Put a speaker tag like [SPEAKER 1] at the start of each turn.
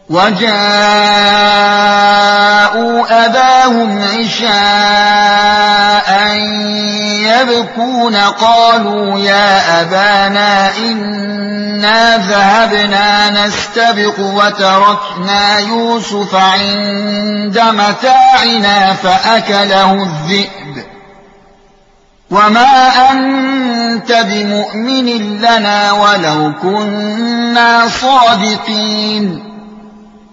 [SPEAKER 1] وجاءوا أباهم عشاء يبكون قالوا يا أبانا إنا ذهبنا نستبق وتركنا يوسف عند متاعنا فأكله الذئب وما أنت بمؤمن لنا ولو كنا صادقين